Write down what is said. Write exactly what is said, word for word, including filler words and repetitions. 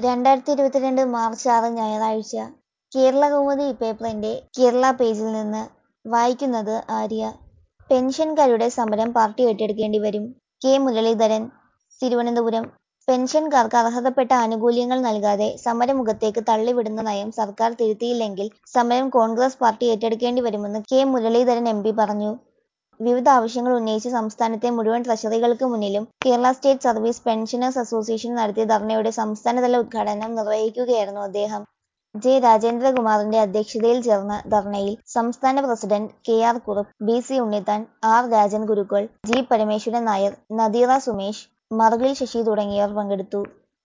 രണ്ടായിരത്തി ഇരുപത്തിരണ്ട് മാർച്ച് ആറ് ഞായറാഴ്ച. കേരളകൗമുദി പേപ്പറിന്റെ കേരള പേജിൽ നിന്ന് വായിക്കുന്നത് ആര്യ. പെൻഷൻകാരുടെ സമരം പാർട്ടി ഏറ്റെടുക്കേണ്ടി വരും. കെ മുരളീധരൻ, തിരുവനന്തപുരം. പെൻഷൻകാർക്ക് അർഹതപ്പെട്ട ആനുകൂല്യങ്ങൾ നൽകാതെ സമരമുഖത്തേക്ക് തള്ളിവിടുന്ന നയം സർക്കാർ തിരുത്തിയില്ലെങ്കിൽ സമരം കോൺഗ്രസ് പാർട്ടി ഏറ്റെടുക്കേണ്ടി വരുമെന്ന് കെ മുരളീധരൻ എം പി പറഞ്ഞു. വിവിധ ആവശ്യങ്ങൾ ഉന്നയിച്ച് സംസ്ഥാനത്തെ മുഴുവൻ ട്രഷറികൾക്ക് മുന്നിലും Kerala state service pensioners association നടത്തിയ ധർണയുടെ സംസ്ഥാനതല ഉദ്ഘാടനം നിർവഹിക്കുകയായിരുന്നു അദ്ദേഹം. ജെ രാജേന്ദ്രകുമാറിന്റെ അധ്യക്ഷതയിൽ ചേർന്ന ധർണയിൽ സംസ്ഥാന president K R Kurup, B C Unnithan, R Rajan Gurukkal, G Parameswaran Nair, Nadeera Sumesh, Marukil Sasi തുടങ്ങിയവർ പങ്കെടുത്തു.